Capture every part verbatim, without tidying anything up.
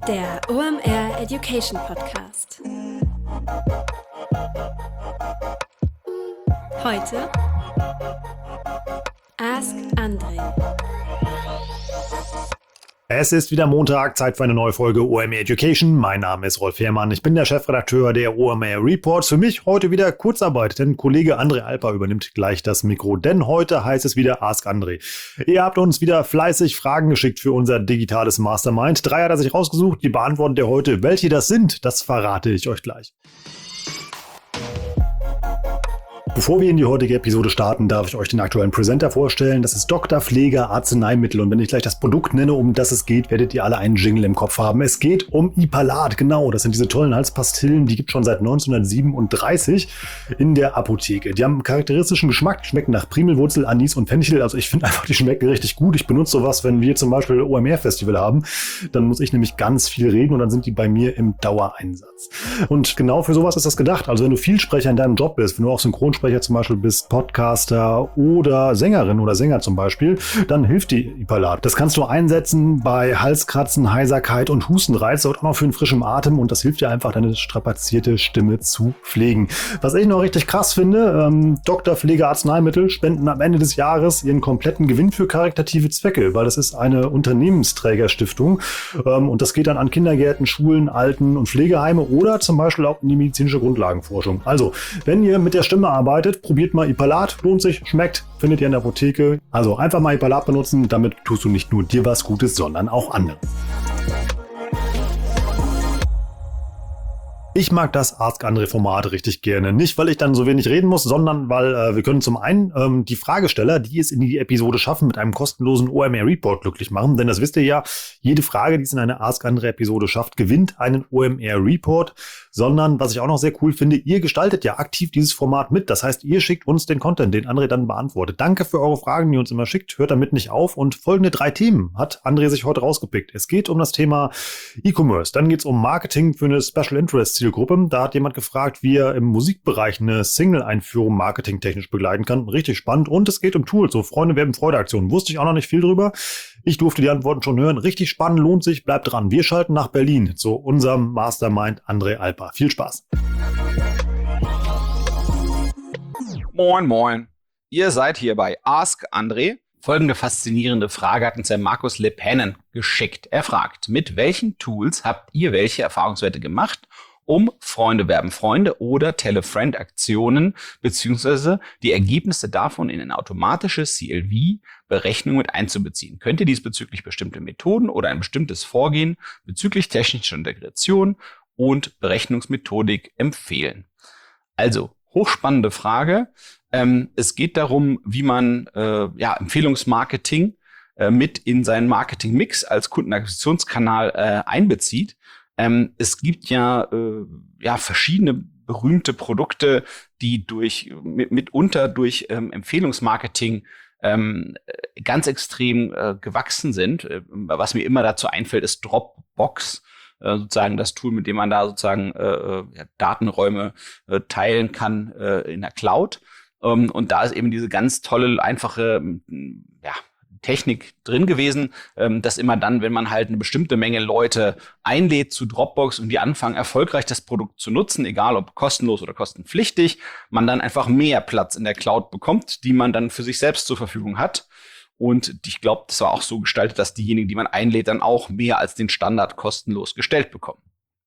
Der O M R Education Podcast. Heute Ask André. Es ist wieder Montag, Zeit für eine neue Folge O M R Education. Mein Name ist Rolf Herrmann, ich bin der Chefredakteur der O M R Reports. Für mich heute wieder Kurzarbeit, denn Kollege André Alper übernimmt gleich das Mikro. Denn heute heißt es wieder Ask André. Ihr habt uns wieder fleißig Fragen geschickt für unser digitales Mastermind. Drei hat er sich rausgesucht, die beantwortet er heute. Welche das sind, das verrate ich euch gleich. Bevor wir in die heutige Episode starten, darf ich euch den aktuellen Presenter vorstellen. Das ist Doktor Pfleger Arzneimittel. Und wenn ich gleich das Produkt nenne, um das es geht, werdet ihr alle einen Jingle im Kopf haben. Es geht um Ipalat, genau. Das sind diese tollen Halspastillen, die gibt es schon seit neunzehnhundertsiebenunddreißig in der Apotheke. Die haben einen charakteristischen Geschmack, schmecken nach Primelwurzel, Anis und Fenchel. Also ich finde einfach, die schmecken richtig gut. Ich benutze sowas, wenn wir zum Beispiel O M R-Festival haben. Dann muss ich nämlich ganz viel reden und dann sind die bei mir im Dauereinsatz. Und genau für sowas ist das gedacht. Also wenn du Vielsprecher in deinem Job bist, wenn du auch Synchronsprecher zum Beispiel bist, Podcaster oder Sängerin oder Sänger zum Beispiel, dann hilft die Ipalat. Das kannst du einsetzen bei Halskratzen, Heiserkeit und Hustenreiz und auch noch für einen frischen Atem und das hilft dir einfach, deine strapazierte Stimme zu pflegen. Was ich noch richtig krass finde, ähm, Doktor Pfleger Arzneimittel spenden am Ende des Jahres ihren kompletten Gewinn für karitative Zwecke, weil das ist eine Unternehmensträgerstiftung ähm, und das geht dann an Kindergärten, Schulen, Alten- und Pflegeheime oder zum Beispiel auch in die medizinische Grundlagenforschung. Also, wenn ihr mit der Stimme arbeitet, probiert mal Ipalat, lohnt sich, schmeckt, findet ihr in der Apotheke. Also einfach mal Ipalat benutzen, damit tust du nicht nur dir was Gutes, sondern auch anderen. Ich mag das Ask André Format richtig gerne. Nicht, weil ich dann so wenig reden muss, sondern weil äh, wir können zum einen ähm, die Fragesteller, die es in die Episode schaffen, mit einem kostenlosen O M R Report glücklich machen. Denn das wisst ihr ja, jede Frage, die es in eine Ask André Episode schafft, gewinnt einen O M R Report. Sondern, was ich auch noch sehr cool finde, ihr gestaltet ja aktiv dieses Format mit. Das heißt, ihr schickt uns den Content, den André dann beantwortet. Danke für eure Fragen, die ihr uns immer schickt. Hört damit nicht auf. Und folgende drei Themen hat André sich heute rausgepickt. Es geht um das Thema E-Commerce. Dann geht es um Marketing für eine Special Interest Zielgruppe. Da hat jemand gefragt, wie er im Musikbereich eine Single-Einführung marketingtechnisch begleiten kann. Richtig spannend. Und es geht um Tools, so Freunde werben Freude-Aktionen. Wusste ich auch noch nicht viel drüber. Ich durfte die Antworten schon hören. Richtig spannend, lohnt sich, bleibt dran. Wir schalten nach Berlin zu unserem Mastermind André Alper. Viel Spaß. Moin, moin. Ihr seid hier bei Ask André. Folgende faszinierende Frage hat uns der Markus Lepennen geschickt. Er fragt, mit welchen Tools habt ihr welche Erfahrungswerte gemacht, um Freunde werben Freunde oder Tele-Friend-Aktionen beziehungsweise die Ergebnisse davon in eine automatische C L V-Berechnung mit einzubeziehen? Könnt ihr diesbezüglich bestimmte Methoden oder ein bestimmtes Vorgehen bezüglich technischer Integration und Berechnungsmethodik empfehlen? Also, hochspannende Frage. Ähm, es geht darum, wie man äh, ja, Empfehlungsmarketing äh, mit in seinen Marketing-Mix als Kundenakquisitionskanal äh, einbezieht. Ähm, es gibt ja, äh, ja verschiedene berühmte Produkte, die durch mit, mitunter durch ähm, Empfehlungsmarketing ähm, ganz extrem äh, gewachsen sind. Äh, was mir immer dazu einfällt, ist Dropbox, äh, sozusagen das Tool, mit dem man da sozusagen äh, ja, Datenräume äh, teilen kann äh, in der Cloud. Ähm, und da ist eben diese ganz tolle, einfache, ja, Technik drin gewesen, ähm, dass immer dann, wenn man halt eine bestimmte Menge Leute einlädt zu Dropbox und die anfangen erfolgreich das Produkt zu nutzen, egal ob kostenlos oder kostenpflichtig, man dann einfach mehr Platz in der Cloud bekommt, die man dann für sich selbst zur Verfügung hat. Und ich glaube, das war auch so gestaltet, dass diejenigen, die man einlädt, dann auch mehr als den Standard kostenlos gestellt bekommen.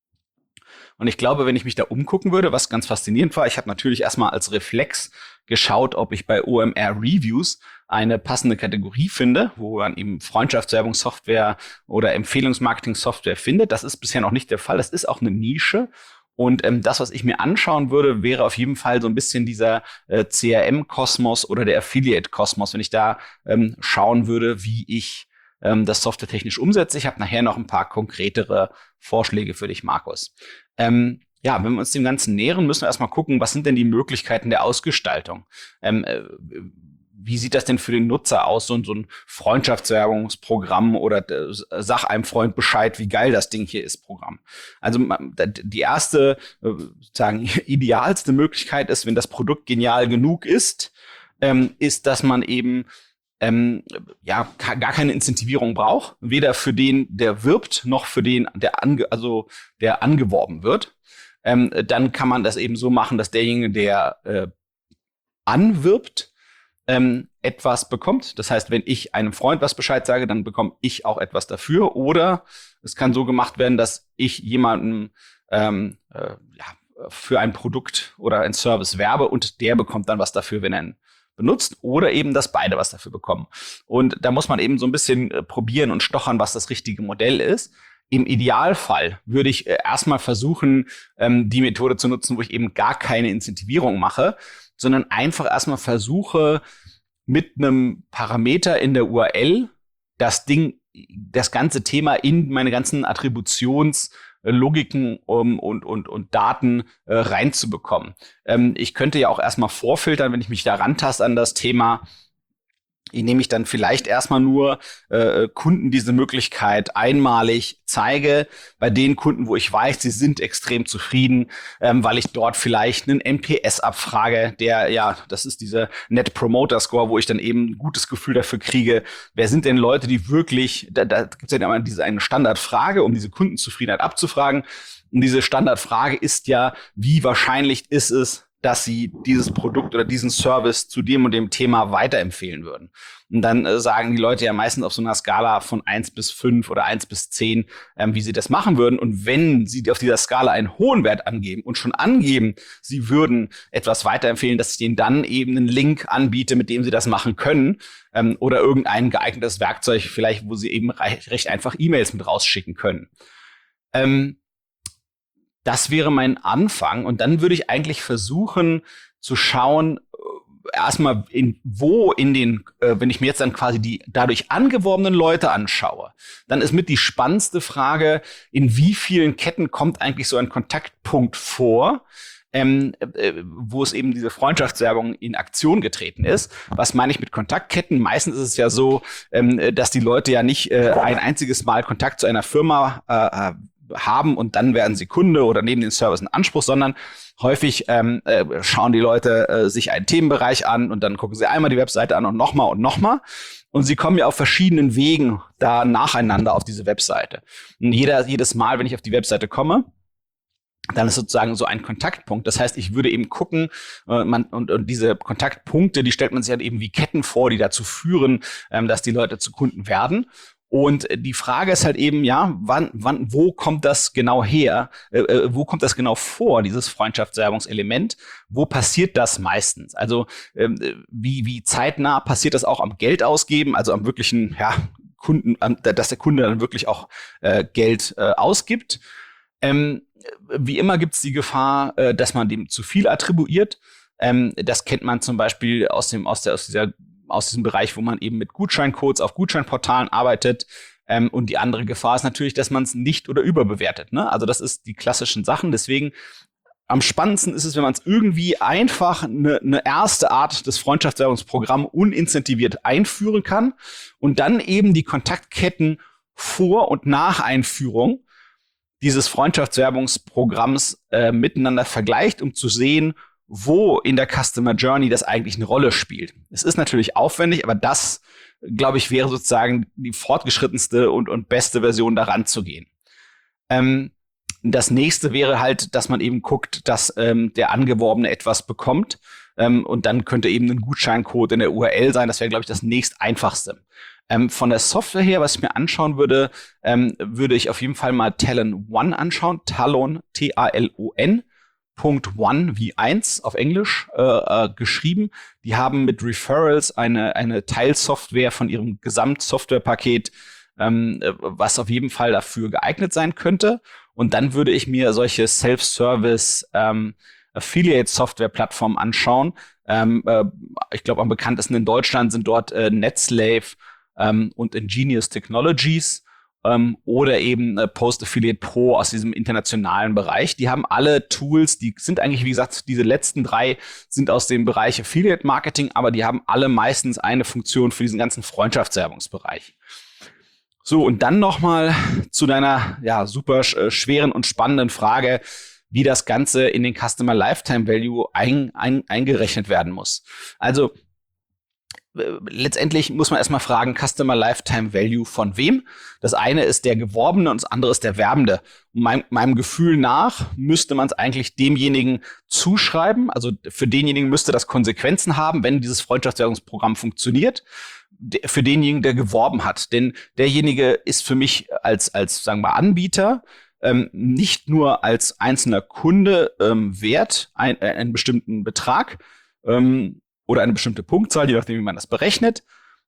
Und ich glaube, wenn ich mich da umgucken würde, was ganz faszinierend war, ich habe natürlich erstmal als Reflex geschaut, ob ich bei O M R Reviews eine passende Kategorie finde, wo man eben Freundschaftswerbungssoftware oder Empfehlungsmarketing-Software findet. Das ist bisher noch nicht der Fall. Das ist auch eine Nische. Und ähm, das, was ich mir anschauen würde, wäre auf jeden Fall so ein bisschen dieser äh, C R M-Kosmos oder der Affiliate-Kosmos, wenn ich da ähm, schauen würde, wie ich ähm, das softwaretechnisch umsetze. Ich habe nachher noch ein paar konkretere Vorschläge für dich, Markus. Ähm, ja, wenn wir uns dem Ganzen nähern, müssen wir erstmal gucken, was sind denn die Möglichkeiten der Ausgestaltung? Ähm, äh, wie sieht das denn für den Nutzer aus, so, so ein Freundschaftswerbungsprogramm oder äh, sag einem Freund Bescheid, wie geil das Ding hier ist, Programm. Also die erste, äh, sozusagen idealste Möglichkeit ist, wenn das Produkt genial genug ist, ähm, ist, dass man eben ähm, ja ka- gar keine Incentivierung braucht, weder für den, der wirbt, noch für den, der ange- also der angeworben wird. Ähm, dann kann man das eben so machen, dass derjenige, der äh, anwirbt, ähm, etwas bekommt. Das heißt, wenn ich einem Freund was Bescheid sage, dann bekomme ich auch etwas dafür. Oder es kann so gemacht werden, dass ich jemanden ähm, äh, ja, für ein Produkt oder ein Service werbe und der bekommt dann was dafür, wenn er ihn benutzt. Oder eben, dass beide was dafür bekommen. Und da muss man eben so ein bisschen äh, probieren und stochern, was das richtige Modell ist. Im Idealfall würde ich äh, erstmal versuchen, ähm, die Methode zu nutzen, wo ich eben gar keine Incentivierung mache, sondern einfach erstmal versuche, mit einem Parameter in der U R L das Ding, das ganze Thema in meine ganzen Attributionslogiken um, und, und, und Daten äh, reinzubekommen. Ähm, ich könnte ja auch erstmal vorfiltern, wenn ich mich da rantaste an das Thema, indem ich dann vielleicht erstmal nur äh, Kunden diese Möglichkeit einmalig zeige. Bei den Kunden, wo ich weiß, sie sind extrem zufrieden, ähm, weil ich dort vielleicht einen N P S abfrage, der, ja, das ist dieser Net Promoter Score, wo ich dann eben ein gutes Gefühl dafür kriege, wer sind denn Leute, die wirklich, da, da gibt es ja immer diese eine Standardfrage, um diese Kundenzufriedenheit abzufragen. Und diese Standardfrage ist ja, wie wahrscheinlich ist es, dass sie dieses Produkt oder diesen Service zu dem und dem Thema weiterempfehlen würden. Und dann äh, sagen die Leute ja meistens auf so einer Skala von eins bis fünf oder eins bis zehn, ähm, wie sie das machen würden. Und wenn sie auf dieser Skala einen hohen Wert angeben und schon angeben, sie würden etwas weiterempfehlen, dass ich denen dann eben einen Link anbiete, mit dem sie das machen können, ähm, oder irgendein geeignetes Werkzeug, vielleicht, wo sie eben recht, recht einfach E-Mails mit rausschicken können. Ähm, Das wäre mein Anfang. Und dann würde ich eigentlich versuchen zu schauen, erstmal in wo in den, äh, wenn ich mir jetzt dann quasi die dadurch angeworbenen Leute anschaue, dann ist mit die spannendste Frage, in wie vielen Ketten kommt eigentlich so ein Kontaktpunkt vor, ähm, äh, wo es eben diese Freundschaftswerbung in Aktion getreten ist. Was meine ich mit Kontaktketten? Meistens ist es ja so, ähm, dass die Leute ja nicht äh, ein einziges Mal Kontakt zu einer Firma äh, haben und dann werden sie Kunde oder nehmen den Service in Anspruch, sondern häufig ähm, äh, schauen die Leute äh, sich einen Themenbereich an und dann gucken sie einmal die Webseite an und nochmal und nochmal. Und sie kommen ja auf verschiedenen Wegen da nacheinander auf diese Webseite. Und jeder, jedes Mal, wenn ich auf die Webseite komme, dann ist sozusagen so ein Kontaktpunkt. Das heißt, ich würde eben gucken, äh, man, und, und diese Kontaktpunkte, die stellt man sich halt eben wie Ketten vor, die dazu führen, ähm, dass die Leute zu Kunden werden. Und die Frage ist halt eben, ja, wann, wann, wo kommt das genau her? Äh, wo kommt das genau vor, dieses Freundschaftswerbungselement? Wo passiert das meistens? Also ähm, wie, wie zeitnah passiert das auch am Geld ausgeben, also am wirklichen, ja, Kunden, am, dass der Kunde dann wirklich auch äh, Geld äh, ausgibt? Ähm, wie immer gibt es die Gefahr, äh, dass man dem zu viel attribuiert. Ähm, das kennt man zum Beispiel aus dem, aus der, aus dieser aus diesem Bereich, wo man eben mit Gutscheincodes auf Gutscheinportalen arbeitet. Ähm, und die andere Gefahr ist natürlich, dass man es nicht oder überbewertet. Ne? Also das ist die klassischen Sachen. Deswegen am spannendsten ist es, wenn man es irgendwie einfach eine ne erste Art des Freundschaftswerbungsprogramms unincentiviert einführen kann und dann eben die Kontaktketten vor und nach Einführung dieses Freundschaftswerbungsprogramms äh, miteinander vergleicht, um zu sehen, wo in der Customer Journey das eigentlich eine Rolle spielt. Es ist natürlich aufwendig, aber das, glaube ich, wäre sozusagen die fortgeschrittenste und, und beste Version, daran zu gehen. Ähm, das nächste wäre halt, dass man eben guckt, dass ähm, der Angeworbene etwas bekommt. Ähm, und dann könnte eben ein Gutscheincode in der U R L sein. Das wäre, glaube ich, das nächst einfachste. Ähm, von der Software her, was ich mir anschauen würde, ähm, würde ich auf jeden Fall mal Talon One anschauen. Talon, T A L O N. Punkt One wie eins auf Englisch äh, äh, geschrieben. Die haben mit Referrals eine eine Teilsoftware von ihrem Gesamtsoftwarepaket, ähm, was auf jeden Fall dafür geeignet sein könnte. Und dann würde ich mir solche Self-Service ähm, Affiliate-Software-Plattformen anschauen. Ähm, äh, ich glaube, am bekanntesten in Deutschland sind dort äh, NetSlave ähm, und Ingenious Technologies. Ähm, oder eben äh, Post Affiliate Pro aus diesem internationalen Bereich. Die haben alle Tools, die sind eigentlich, wie gesagt, diese letzten drei sind aus dem Bereich Affiliate Marketing, aber die haben alle meistens eine Funktion für diesen ganzen Freundschaftswerbungsbereich. So, und dann nochmal zu deiner ja super äh, schweren und spannenden Frage, wie das Ganze in den Customer Lifetime Value ein, ein, eingerechnet werden muss. Also letztendlich muss man erstmal fragen, Customer Lifetime Value von wem? Das eine ist der Geworbene und das andere ist der Werbende. Und mein, meinem Gefühl nach müsste man es eigentlich demjenigen zuschreiben. Also für denjenigen müsste das Konsequenzen haben, wenn dieses Freundschaftswerbungsprogramm funktioniert. Für denjenigen, der geworben hat. Denn derjenige ist für mich als, als sagen wir, Anbieter ähm, nicht nur als einzelner Kunde ähm, wert, ein, äh, einen bestimmten Betrag, ähm, oder eine bestimmte Punktzahl, je nachdem, wie man das berechnet,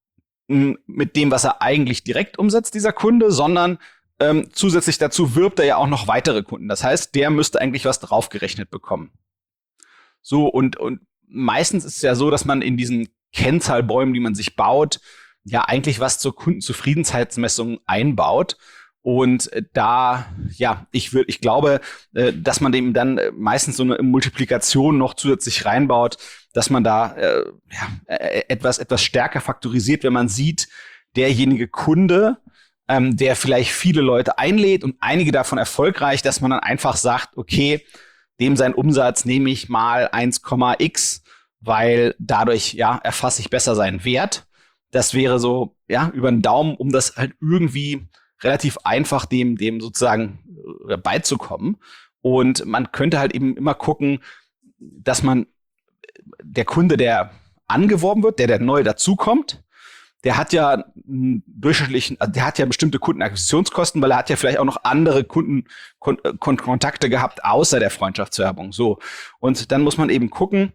mit dem, was er eigentlich direkt umsetzt, dieser Kunde, sondern ähm, zusätzlich dazu wirbt er ja auch noch weitere Kunden. Das heißt, der müsste eigentlich was draufgerechnet bekommen. So, und, und meistens ist es ja so, dass man in diesen Kennzahlbäumen, die man sich baut, ja eigentlich was zur Kundenzufriedenheitsmessung einbaut. Und da, ja, ich würde, ich glaube, dass man dem dann meistens so eine Multiplikation noch zusätzlich reinbaut, dass man da äh, ja, etwas etwas stärker faktorisiert, wenn man sieht, derjenige Kunde, ähm, der vielleicht viele Leute einlädt und einige davon erfolgreich, dass man dann einfach sagt, okay, dem sein Umsatz nehme ich mal eins Komma x, weil dadurch ja erfasse ich besser seinen Wert. Das wäre so ja über den Daumen, um das halt irgendwie relativ einfach dem, dem sozusagen äh, beizukommen. Und man könnte halt eben immer gucken, dass man der Kunde, der angeworben wird, der, der neu dazukommt, der hat ja einen durchschnittlichen, der hat ja bestimmte Kundenakquisitionskosten, weil er hat ja vielleicht auch noch andere Kunden, Kon- Kon- Kontakte gehabt, außer der Freundschaftswerbung. So. Und dann muss man eben gucken,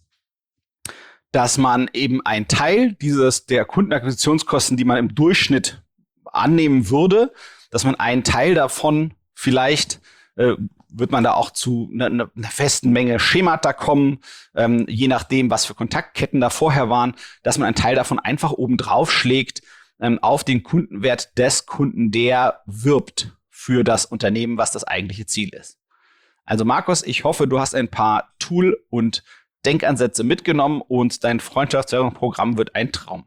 dass man eben einen Teil dieses, der Kundenakquisitionskosten, die man im Durchschnitt annehmen würde, dass man einen Teil davon vielleicht äh, wird man da auch zu einer, einer festen Menge Schemata kommen, ähm, je nachdem, was für Kontaktketten da vorher waren, dass man einen Teil davon einfach oben drauf schlägt ähm, auf den Kundenwert des Kunden, der wirbt für das Unternehmen, was das eigentliche Ziel ist. Also Markus, ich hoffe, du hast ein paar Tool- und Denkansätze mitgenommen und dein Freundschaftswerbungsprogramm wird ein Traum.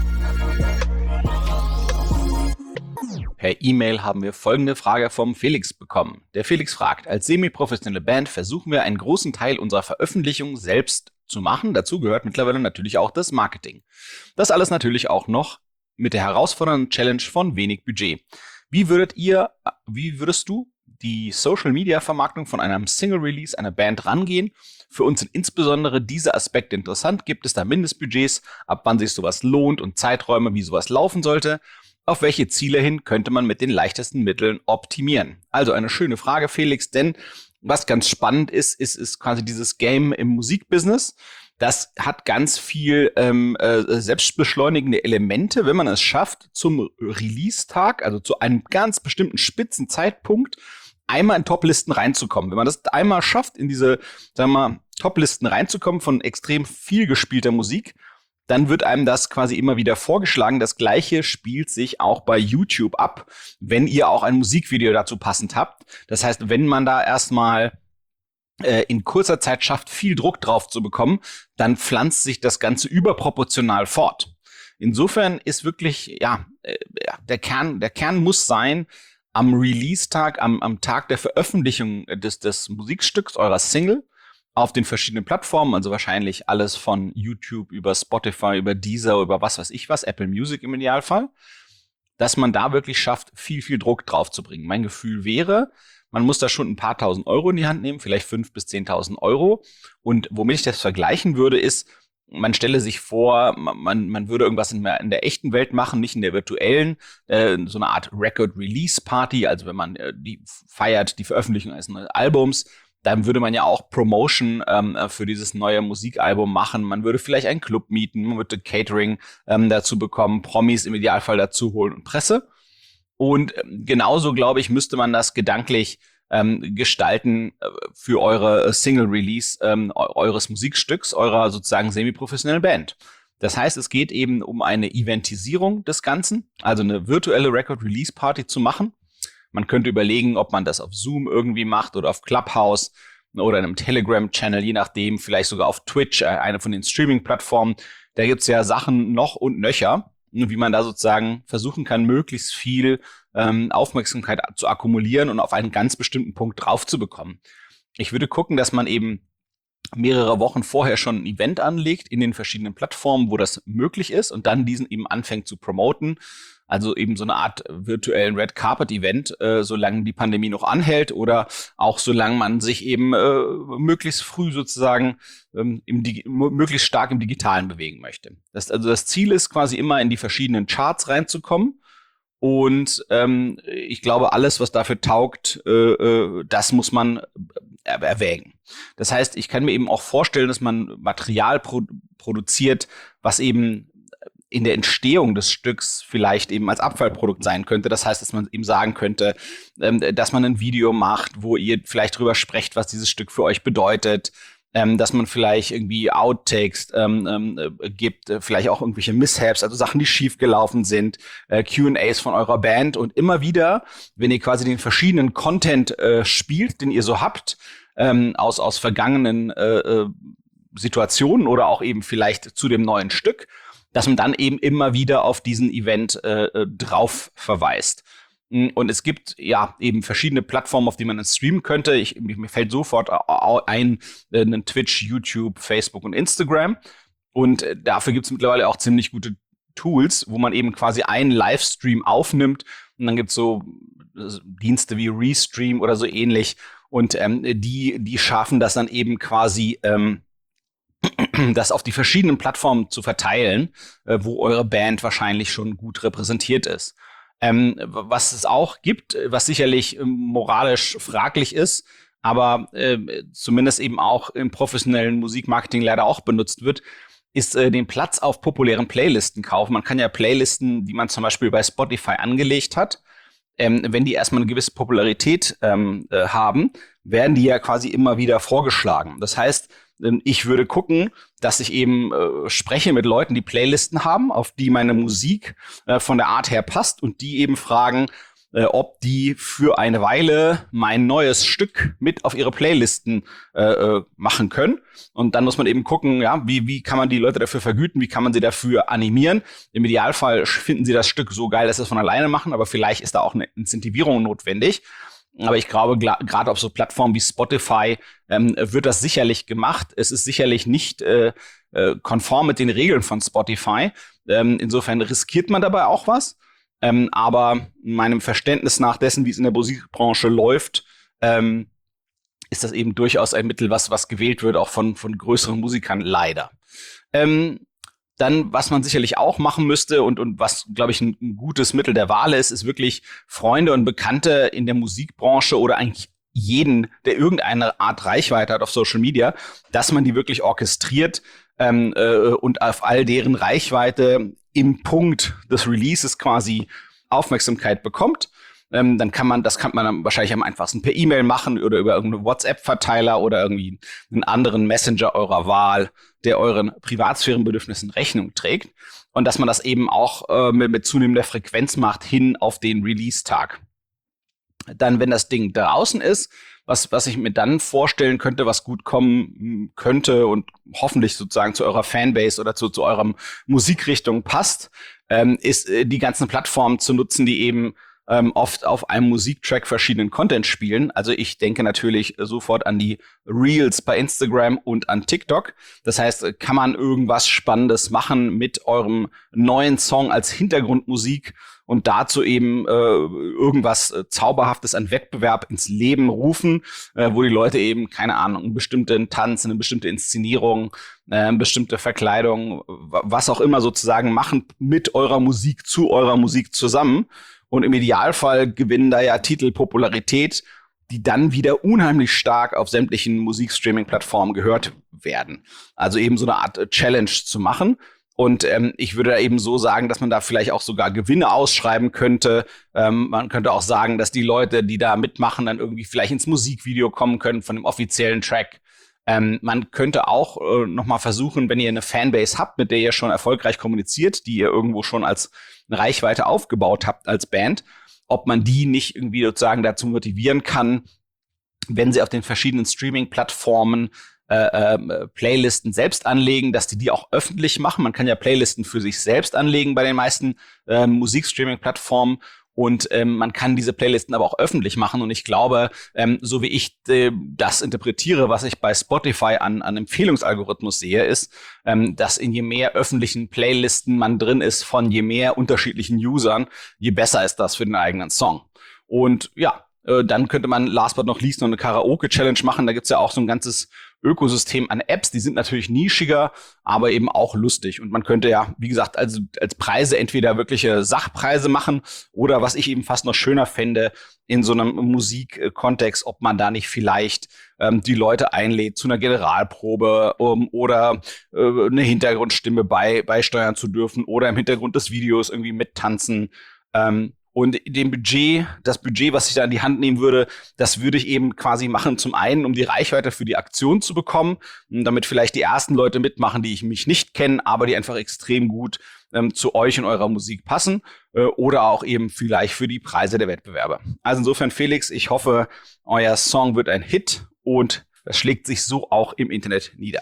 Per E-Mail haben wir folgende Frage vom Felix bekommen. Der Felix fragt, als semi-professionelle Band versuchen wir einen großen Teil unserer Veröffentlichung selbst zu machen. Dazu gehört mittlerweile natürlich auch das Marketing. Das alles natürlich auch noch mit der herausfordernden Challenge von wenig Budget. Wie würdet ihr, wie würdest du die Social-Media-Vermarktung von einem Single-Release einer Band rangehen? Für uns sind insbesondere diese Aspekte interessant. Gibt es da Mindestbudgets, ab wann sich sowas lohnt und Zeiträume, wie sowas laufen sollte? Auf welche Ziele hin könnte man mit den leichtesten Mitteln optimieren? Also eine schöne Frage, Felix, denn was ganz spannend ist, ist, ist quasi dieses Game im Musikbusiness. Das hat ganz viel ähm, äh, selbstbeschleunigende Elemente, wenn man es schafft, zum Release-Tag, also zu einem ganz bestimmten spitzen Zeitpunkt, einmal in Top-Listen reinzukommen. Wenn man das einmal schafft, in diese, sagen wir mal, Top-Listen reinzukommen von extrem viel gespielter Musik, dann wird einem das quasi immer wieder vorgeschlagen. Das Gleiche spielt sich auch bei YouTube ab, wenn ihr auch ein Musikvideo dazu passend habt. Das heißt, wenn man da erstmal äh, in kurzer Zeit schafft, viel Druck drauf zu bekommen, dann pflanzt sich das Ganze überproportional fort. Insofern ist wirklich, ja, äh, der Kern, der Kern muss sein, am Release-Tag, am, am Tag der Veröffentlichung des, des Musikstücks, eurer Single, auf den verschiedenen Plattformen, also wahrscheinlich alles von YouTube über Spotify, über Deezer, über was weiß ich was, Apple Music im Idealfall, dass man da wirklich schafft, viel, viel Druck drauf zu bringen. Mein Gefühl wäre, man muss da schon ein paar tausend Euro in die Hand nehmen, vielleicht fünf bis zehntausend Euro. Und womit ich das vergleichen würde, ist, man stelle sich vor, man, man würde irgendwas in der, in der echten Welt machen, nicht in der virtuellen, äh, so eine Art Record-Release-Party, also wenn man äh, die feiert, die Veröffentlichung eines neuen Albums, dann würde man ja auch Promotion ähm, für dieses neue Musikalbum machen. Man würde vielleicht einen Club mieten, man würde Catering ähm, dazu bekommen, Promis im Idealfall dazu holen und Presse. Und ähm, genauso, glaube ich, müsste man das gedanklich ähm, gestalten äh, für eure Single-Release ähm, eures Musikstücks, eurer sozusagen semi-professionellen Band. Das heißt, es geht eben um eine Eventisierung des Ganzen, also eine virtuelle Record-Release-Party zu machen. Man könnte überlegen, ob man das auf Zoom irgendwie macht oder auf Clubhouse oder in einem Telegram-Channel, je nachdem, vielleicht sogar auf Twitch, eine von den Streaming-Plattformen. Da gibt's ja Sachen noch und nöcher, wie man da sozusagen versuchen kann, möglichst viel ähm, Aufmerksamkeit zu akkumulieren und auf einen ganz bestimmten Punkt drauf zu bekommen. Ich würde gucken, dass man eben mehrere Wochen vorher schon ein Event anlegt in den verschiedenen Plattformen, wo das möglich ist und dann diesen eben anfängt zu promoten. Also eben so eine Art virtuellen Red Carpet Event, äh, solange die Pandemie noch anhält oder auch solange man sich eben äh, möglichst früh sozusagen ähm, im Digi- möglichst stark im Digitalen bewegen möchte. Das, also das Ziel ist quasi immer in die verschiedenen Charts reinzukommen. Und ähm, ich glaube, alles, was dafür taugt, äh, äh, das muss man er- erwägen. Das heißt, ich kann mir eben auch vorstellen, dass man Material pro- produziert, was eben in der Entstehung des Stücks vielleicht eben als Abfallprodukt sein könnte. Das heißt, dass man eben sagen könnte, ähm, dass man ein Video macht, wo ihr vielleicht drüber sprecht, was dieses Stück für euch bedeutet, ähm, dass man vielleicht irgendwie Outtakes ähm, ähm, äh, gibt, äh, vielleicht auch irgendwelche Mishaps, also Sachen, die schiefgelaufen sind, äh, Q and A's von eurer Band und immer wieder, wenn ihr quasi den verschiedenen Content äh, spielt, den ihr so habt, ähm, aus, aus vergangenen äh, äh, Situationen oder auch eben vielleicht zu dem neuen Stück, dass man dann eben immer wieder auf diesen Event äh, drauf verweist. Und es gibt ja eben verschiedene Plattformen, auf die man dann streamen könnte. Ich, mir fällt sofort ein, äh, einen Twitch, YouTube, Facebook und Instagram. Und äh, dafür gibt es mittlerweile auch ziemlich gute Tools, wo man eben quasi einen Livestream aufnimmt. Und dann gibt es so äh, Dienste wie Restream oder so ähnlich. Und ähm, die, die schaffen das dann eben quasi ähm, das auf die verschiedenen Plattformen zu verteilen, äh, wo eure Band wahrscheinlich schon gut repräsentiert ist. Ähm, was es auch gibt, was sicherlich ähm, moralisch fraglich ist, aber äh, zumindest eben auch im professionellen Musikmarketing leider auch benutzt wird, ist äh, den Platz auf populären Playlisten kaufen. Man kann ja Playlisten, die man zum Beispiel bei Spotify angelegt hat, ähm, wenn die erstmal eine gewisse Popularität ähm, äh, haben, werden die ja quasi immer wieder vorgeschlagen. Das heißt, ich würde gucken, dass ich eben äh, spreche mit Leuten, die Playlisten haben, auf die meine Musik äh, von der Art her passt und die eben fragen, äh, ob die für eine Weile mein neues Stück mit auf ihre Playlisten äh, äh, machen können. Und dann muss man eben gucken, ja, wie, wie kann man die Leute dafür vergüten, wie kann man sie dafür animieren. Im Idealfall finden sie das Stück so geil, dass sie es von alleine machen, aber vielleicht ist da auch eine Incentivierung notwendig. Aber ich glaube, gerade auf so Plattformen wie Spotify ähm, wird das sicherlich gemacht. Es ist sicherlich nicht äh, äh, konform mit den Regeln von Spotify. Ähm, insofern riskiert man dabei auch was. Ähm, aber meinem Verständnis nach dessen, wie es in der Musikbranche läuft, ähm, ist das eben durchaus ein Mittel, was, was gewählt wird, auch von, von größeren Musikern, leider. Ähm, Dann, was man sicherlich auch machen müsste und, und was, glaube ich, ein, ein gutes Mittel der Wahl ist, ist wirklich Freunde und Bekannte in der Musikbranche oder eigentlich jeden, der irgendeine Art Reichweite hat auf Social Media, dass man die wirklich orchestriert ähm, äh, und auf all deren Reichweite im Punkt des Releases quasi Aufmerksamkeit bekommt. Ähm, dann kann man, das kann man dann wahrscheinlich am einfachsten per E-Mail machen oder über irgendeinen WhatsApp-Verteiler oder irgendwie einen anderen Messenger eurer Wahl, der euren Privatsphärenbedürfnissen Rechnung trägt. Und dass man das eben auch äh, mit, mit zunehmender Frequenz macht hin auf den Release-Tag. Dann, wenn das Ding draußen ist, was, was ich mir dann vorstellen könnte, was gut kommen könnte und hoffentlich sozusagen zu eurer Fanbase oder zu, zu eurem Musikrichtung passt, ähm, ist äh, die ganzen Plattformen zu nutzen, die eben Ähm, oft auf einem Musiktrack verschiedenen Content spielen. Also ich denke natürlich sofort an die Reels bei Instagram und an TikTok. Das heißt, kann man irgendwas Spannendes machen mit eurem neuen Song als Hintergrundmusik und dazu eben äh, irgendwas äh, Zauberhaftes an Wettbewerb ins Leben rufen, äh, wo die Leute eben, keine Ahnung, einen bestimmten Tanz, eine bestimmte Inszenierung, äh, eine bestimmte Verkleidung, was auch immer sozusagen machen mit eurer Musik, zu eurer Musik zusammen. Und im Idealfall gewinnen da ja Titel Popularität, die dann wieder unheimlich stark auf sämtlichen Musikstreaming-Plattformen gehört werden. Also eben so eine Art Challenge zu machen. Und ähm, ich würde da eben so sagen, dass man da vielleicht auch sogar Gewinne ausschreiben könnte. Ähm, man könnte auch sagen, dass die Leute, die da mitmachen, dann irgendwie vielleicht ins Musikvideo kommen können von dem offiziellen Track. Ähm, man könnte auch äh, noch mal versuchen, wenn ihr eine Fanbase habt, mit der ihr schon erfolgreich kommuniziert, die ihr irgendwo schon als eine Reichweite aufgebaut habt als Band, ob man die nicht irgendwie sozusagen dazu motivieren kann, wenn sie auf den verschiedenen Streaming-Plattformen äh, äh, Playlisten selbst anlegen, dass die die auch öffentlich machen. Man kann ja Playlisten für sich selbst anlegen bei den meisten äh, Musikstreaming-Plattformen Und ähm, man kann diese Playlisten aber auch öffentlich machen. Und ich glaube, ähm, so wie ich äh, das interpretiere, was ich bei Spotify an, an Empfehlungsalgorithmus sehe, ist, ähm, dass in je mehr öffentlichen Playlisten man drin ist von je mehr unterschiedlichen Usern, je besser ist das für den eigenen Song. Und ja, äh, dann könnte man last but not least noch eine Karaoke-Challenge machen. Da gibt's ja auch so ein ganzes Ökosystem an Apps, die sind natürlich nischiger, aber eben auch lustig. Und man könnte ja, wie gesagt, also als Preise entweder wirkliche Sachpreise machen oder was ich eben fast noch schöner fände, in so einem Musikkontext, ob man da nicht vielleicht ähm, die Leute einlädt zu einer Generalprobe um, oder äh, eine Hintergrundstimme bei beisteuern zu dürfen oder im Hintergrund des Videos irgendwie mittanzen. Ähm, Und dem Budget, das Budget, was ich da in die Hand nehmen würde, das würde ich eben quasi machen, zum einen, um die Reichweite für die Aktion zu bekommen, damit vielleicht die ersten Leute mitmachen, die ich mich nicht kenne, aber die einfach extrem gut ähm, zu euch und eurer Musik passen, äh, oder auch eben vielleicht für die Preise der Wettbewerbe. Also insofern, Felix, ich hoffe, euer Song wird ein Hit und das schlägt sich so auch im Internet nieder.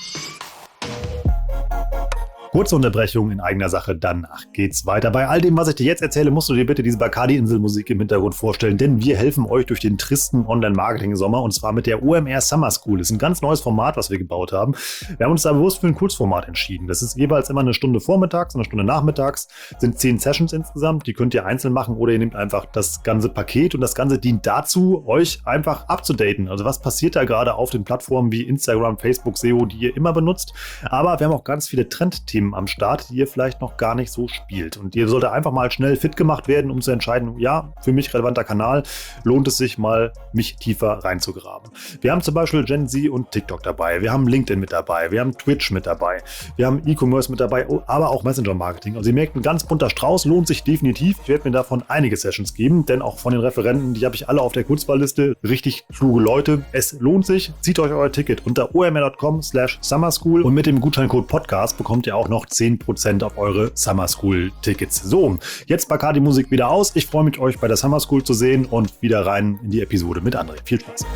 Kurze Unterbrechung in eigener Sache, danach geht's weiter. Bei all dem, was ich dir jetzt erzähle, musst du dir bitte diese Bacardi-Insel-Musik im Hintergrund vorstellen, denn wir helfen euch durch den tristen Online-Marketing-Sommer und zwar mit der O M R Summer School. Das ist ein ganz neues Format, was wir gebaut haben. Wir haben uns da bewusst für ein Kurzformat entschieden. Das ist jeweils immer eine Stunde vormittags und eine Stunde nachmittags. Das sind zehn Sessions insgesamt, die könnt ihr einzeln machen oder ihr nehmt einfach das ganze Paket und das Ganze dient dazu, euch einfach abzudaten. Also was passiert da gerade auf den Plattformen wie Instagram, Facebook, S E O, die ihr immer benutzt. Aber wir haben auch ganz viele Trendthemen am Start, die ihr vielleicht noch gar nicht so spielt. Und ihr solltet einfach mal schnell fit gemacht werden, um zu entscheiden, ja, für mich relevanter Kanal, lohnt es sich mal, mich tiefer reinzugraben. Wir haben zum Beispiel Gen Z und TikTok dabei, wir haben LinkedIn mit dabei, wir haben Twitch mit dabei, wir haben E-Commerce mit dabei, aber auch Messenger-Marketing. Also ihr merkt, ein ganz bunter Strauß, lohnt sich definitiv. Ich werde mir davon einige Sessions geben, denn auch von den Referenten, die habe ich alle auf der Kurzwahlliste, richtig kluge Leute. Es lohnt sich, zieht euch euer Ticket unter o m r punkt com slash summer school und mit dem Gutscheincode Podcast bekommt ihr auch noch zehn Prozent auf eure Summer School Tickets. So, jetzt Bacardi Musik wieder aus. Ich freue mich, euch bei der Summer School zu sehen und wieder rein in die Episode mit André. Viel Spaß.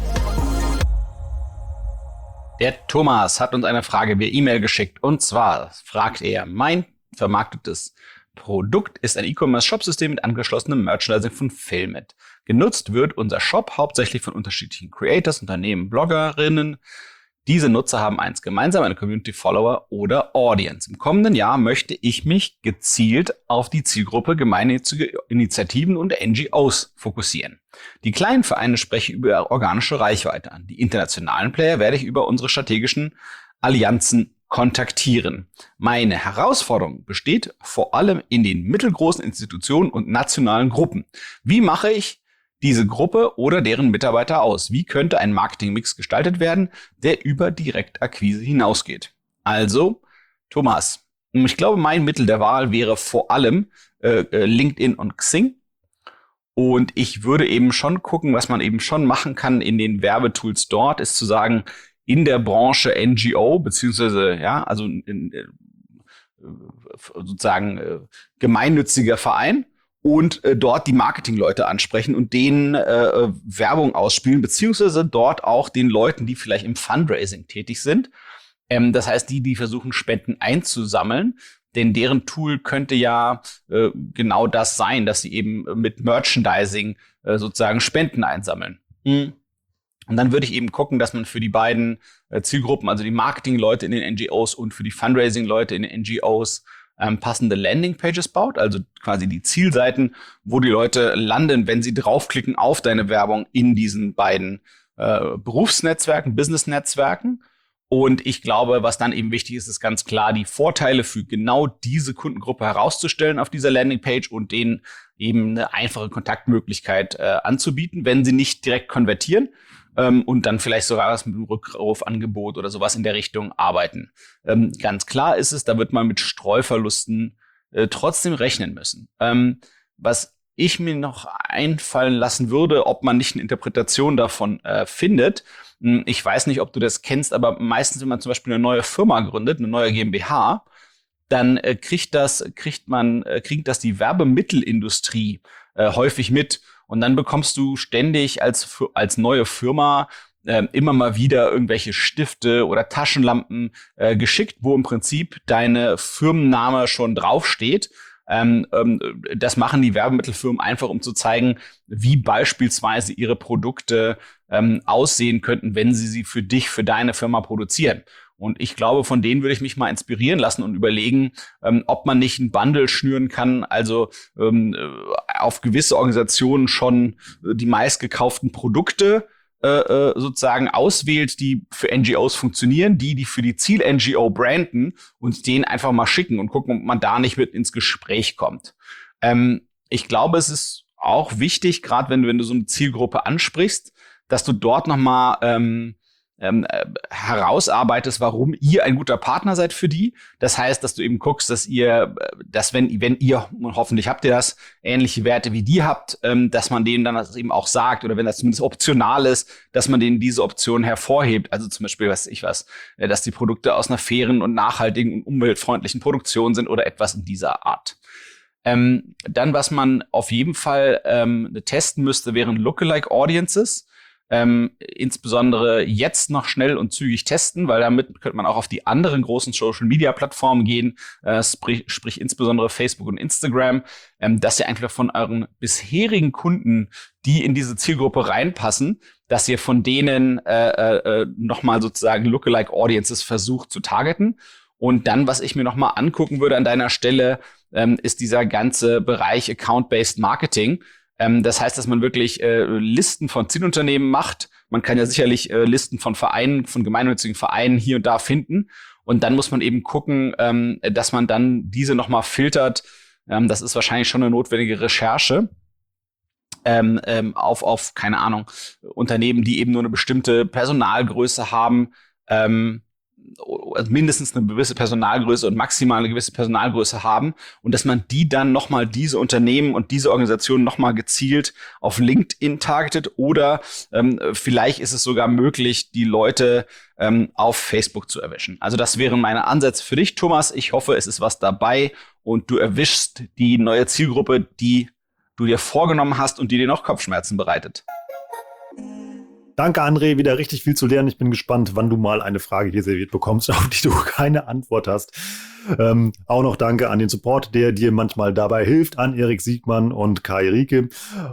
Der Thomas hat uns eine Frage via E-Mail geschickt und zwar fragt er, mein vermarktetes Produkt ist ein E-Commerce-Shop-System mit angeschlossenem Merchandising von Filmit. Genutzt wird unser Shop hauptsächlich von unterschiedlichen Creators, Unternehmen, Bloggerinnen. Diese Nutzer haben eins gemeinsam, eine Community Follower oder Audience. Im kommenden Jahr möchte ich mich gezielt auf die Zielgruppe gemeinnützige Initiativen und N G Os fokussieren. Die kleinen Vereine spreche ich über organische Reichweite an. Die internationalen Player werde ich über unsere strategischen Allianzen kontaktieren. Meine Herausforderung besteht vor allem in den mittelgroßen Institutionen und nationalen Gruppen. Wie mache ich diese Gruppe oder deren Mitarbeiter aus? Wie könnte ein Marketingmix gestaltet werden, der über Direktakquise hinausgeht? Also, Thomas, ich glaube, mein Mittel der Wahl wäre vor allem äh, LinkedIn und Xing. Und ich würde eben schon gucken, was man eben schon machen kann in den Werbetools dort, ist zu sagen, in der Branche N G O, beziehungsweise, ja, also in, äh, sozusagen äh, gemeinnütziger Verein, und äh, dort die Marketingleute ansprechen und denen äh, Werbung ausspielen, beziehungsweise dort auch den Leuten, die vielleicht im Fundraising tätig sind. Ähm, das heißt, die, die versuchen, Spenden einzusammeln, denn deren Tool könnte ja äh, genau das sein, dass sie eben mit Merchandising äh, sozusagen Spenden einsammeln. Mhm. Und dann würde ich eben gucken, dass man für die beiden äh, Zielgruppen, also die Marketingleute in den N G Os und für die Fundraising-Leute in den N G Os, Ähm, passende Landingpages baut, also quasi die Zielseiten, wo die Leute landen, wenn sie draufklicken auf deine Werbung in diesen beiden äh, Berufsnetzwerken, Business-Netzwerken. Und ich glaube, was dann eben wichtig ist, ist ganz klar, die Vorteile für genau diese Kundengruppe herauszustellen auf dieser Landingpage und denen eben eine einfache Kontaktmöglichkeit äh, anzubieten, wenn sie nicht direkt konvertieren. Ähm, und dann vielleicht sogar was mit einem Rückraufangebot oder sowas in der Richtung arbeiten. Ähm, ganz klar ist es, da wird man mit Streuverlusten äh, trotzdem rechnen müssen. Ähm, was ich mir noch einfallen lassen würde, ob man nicht eine Interpretation davon äh, findet. Ich weiß nicht, ob du das kennst, aber meistens, wenn man zum Beispiel eine neue Firma gründet, eine neue GmbH, dann äh, kriegt das, kriegt man, äh, kriegt das die Werbemittelindustrie äh, häufig mit. Und dann bekommst du ständig als, als neue Firma äh, immer mal wieder irgendwelche Stifte oder Taschenlampen äh, geschickt, wo im Prinzip deine Firmenname schon draufsteht. Ähm, ähm, das machen die Werbemittelfirmen einfach, um zu zeigen, wie beispielsweise ihre Produkte ähm, aussehen könnten, wenn sie sie für dich, für deine Firma produzieren. Und ich glaube, von denen würde ich mich mal inspirieren lassen und überlegen, ähm, ob man nicht ein Bundle schnüren kann, also ähm, auf gewisse Organisationen schon äh, die meistgekauften Produkte äh, sozusagen auswählt, die für N G Os funktionieren, die, die für die Ziel-N G O branden und denen einfach mal schicken und gucken, ob man da nicht mit ins Gespräch kommt. Ähm, ich glaube, es ist auch wichtig, gerade wenn, wenn du so eine Zielgruppe ansprichst, dass du dort noch mal ähm, Ähm, äh, herausarbeitest, warum ihr ein guter Partner seid für die. Das heißt, dass du eben guckst, dass ihr, dass wenn, wenn ihr, und hoffentlich habt ihr das, ähnliche Werte wie die habt, ähm, dass man denen dann das eben auch sagt, oder wenn das zumindest optional ist, dass man denen diese Option hervorhebt. Also zum Beispiel, was ich was, äh, dass die Produkte aus einer fairen und nachhaltigen und umweltfreundlichen Produktion sind oder etwas in dieser Art. Ähm, dann, was man auf jeden Fall ähm, testen müsste, wären Lookalike Audiences. Ähm, insbesondere jetzt noch schnell und zügig testen, weil damit könnte man auch auf die anderen großen Social-Media-Plattformen gehen, äh, sprich, sprich insbesondere Facebook und Instagram, ähm, dass ihr einfach von euren bisherigen Kunden, die in diese Zielgruppe reinpassen, dass ihr von denen äh, äh, nochmal sozusagen Lookalike Audiences versucht zu targeten. Und dann, was ich mir nochmal angucken würde an deiner Stelle, ähm, ist dieser ganze Bereich Account-Based Marketing. Ähm, das heißt, dass man wirklich äh, Listen von Zielunternehmen macht. Man kann ja sicherlich äh, Listen von Vereinen, von gemeinnützigen Vereinen hier und da finden. Und dann muss man eben gucken, ähm, dass man dann diese nochmal filtert. Ähm, das ist wahrscheinlich schon eine notwendige Recherche. Ähm, ähm, auf, auf, keine Ahnung, Unternehmen, die eben nur eine bestimmte Personalgröße haben, ähm, also mindestens eine gewisse Personalgröße und maximal eine gewisse Personalgröße haben, und dass man die dann nochmal, diese Unternehmen und diese Organisationen nochmal gezielt auf LinkedIn targetet, oder ähm, vielleicht ist es sogar möglich, die Leute ähm, auf Facebook zu erwischen. Also das wären meine Ansätze für dich, Thomas. Ich hoffe, es ist was dabei und du erwischst die neue Zielgruppe, die du dir vorgenommen hast und die dir noch Kopfschmerzen bereitet. Danke, André, wieder richtig viel zu lernen. Ich bin gespannt, wann du mal eine Frage hier serviert bekommst, auf die du keine Antwort hast. Ähm, auch noch danke an den Support, der dir manchmal dabei hilft, an Erik Siegmann und Kai Rieke.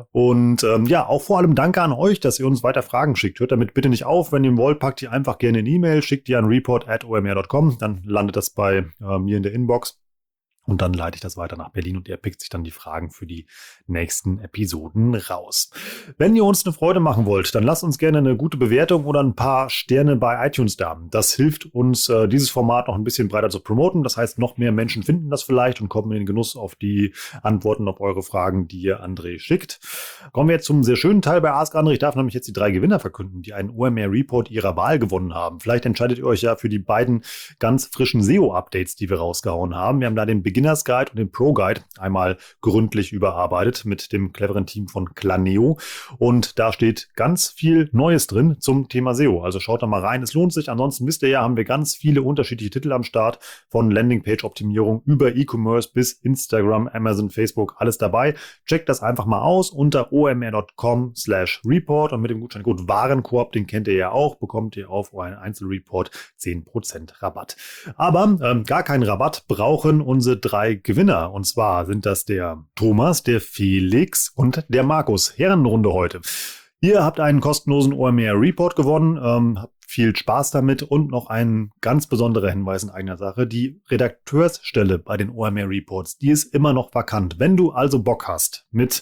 Und ähm, ja, auch vor allem danke an euch, dass ihr uns weiter Fragen schickt. Hört damit bitte nicht auf. Wenn ihr wollt, packt ihr einfach gerne eine E-Mail, schickt ihr an report at o m r dot com. Dann landet das bei äh, mir in der Inbox. Und dann leite ich das weiter nach Berlin und er pickt sich dann die Fragen für die nächsten Episoden raus. Wenn ihr uns eine Freude machen wollt, dann lasst uns gerne eine gute Bewertung oder ein paar Sterne bei iTunes da. Das hilft uns, äh, dieses Format noch ein bisschen breiter zu promoten. Das heißt, noch mehr Menschen finden das vielleicht und kommen in den Genuss auf die Antworten auf eure Fragen, die ihr André schickt. Kommen wir jetzt zum sehr schönen Teil bei Ask André. Ich darf nämlich jetzt die drei Gewinner verkünden, die einen O M R-Report ihrer Wahl gewonnen haben. Vielleicht entscheidet ihr euch ja für die beiden ganz frischen S E O-Updates, die wir rausgehauen haben. Wir haben da den Beginners Guide und den Pro Guide einmal gründlich überarbeitet mit dem cleveren Team von Claneo. Und da steht ganz viel Neues drin zum Thema S E O. Also schaut da mal rein, es lohnt sich. Ansonsten wisst ihr ja, haben wir ganz viele unterschiedliche Titel am Start, von Landingpage-Optimierung über E-Commerce bis Instagram, Amazon, Facebook, alles dabei. Checkt das einfach mal aus unter o m r dot com slash report und mit dem Gutscheincode Warenkorb, den kennt ihr ja auch, bekommt ihr auf euren Einzelreport zehn Prozent Rabatt. Aber ähm, gar keinen Rabatt brauchen unsere drei Gewinner. Und zwar sind das der Thomas, der Felix und der Markus. Herrenrunde heute. Ihr habt einen kostenlosen O M R-Report gewonnen. Ähm, habt viel Spaß damit und noch ein ganz besonderer Hinweis in eigener Sache. Die Redakteursstelle bei den O M R-Reports, die ist immer noch vakant. Wenn du also Bock hast, mit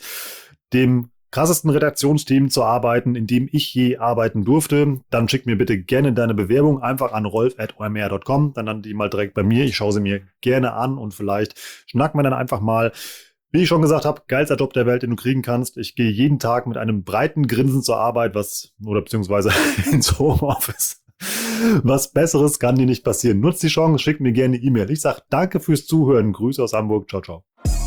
dem krassesten Redaktionsteam zu arbeiten, in dem ich je arbeiten durfte, dann schick mir bitte gerne deine Bewerbung einfach an rolf at o m r dot com. Dann landet die mal direkt bei mir. Ich schaue sie mir gerne an und vielleicht schnacken wir dann einfach mal. Wie ich schon gesagt habe, geilster Job der Welt, den du kriegen kannst. Ich gehe jeden Tag mit einem breiten Grinsen zur Arbeit, was, oder beziehungsweise ins Homeoffice. Was Besseres kann dir nicht passieren. Nutzt die Chance, schick mir gerne eine E-Mail. Ich sage danke fürs Zuhören. Grüße aus Hamburg. Ciao, ciao.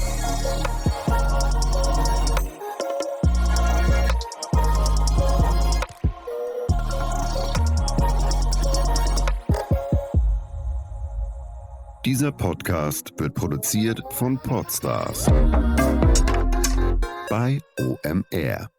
Dieser Podcast wird produziert von Podstars bei O M R.